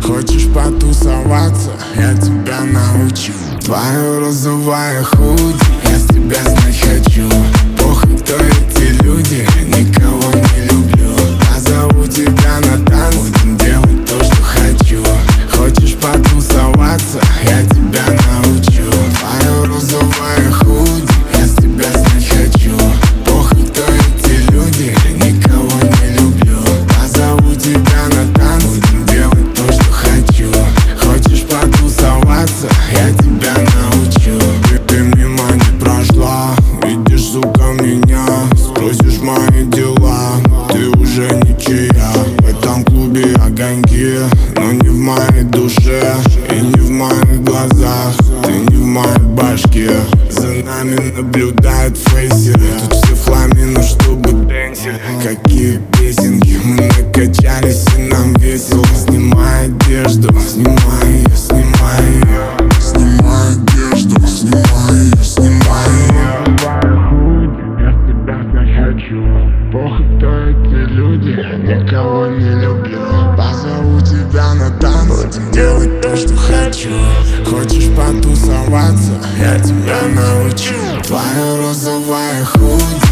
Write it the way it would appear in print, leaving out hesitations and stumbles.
Хочешь потусоваться, я тебя научу. Твоя розовая худи, я с тебя знать хочу. Похуй, кто эти люди, никого не люблю. Позову тебя на танцы, будем делать то, что хочу. Хочешь потусоваться, я тебя научу. Твоя розовая худи, я с тебя знать хочу. Похуй, кто эти люди, никого не люблю. Позову тебя на танцы, будем делать то, что хочу. Хочешь потусоваться, я тебя научу. Ты мимо не прошла, видишь, сука, меня. Спросишь мои дела, ты уже ничья. В этом клубе огоньки, но не в моей душе и не в моих глазах. Ты не в моей башке. За нами наблюдают фейсеры. Тут все фламины, чтобы дэнсили. Какие песенки, мы накачались и нам весело. Снимай одежду, снимай ее, снимай ее. Снимай одежду, снимай ее, снимай ее. Я с тебя знать хочу. Похуй, кто эти люди, никого не люблю. Позову тебя на танцы, будем делать то, что хочу. Хочешь потусоваться, я тебя научу. Твоя розовая худи,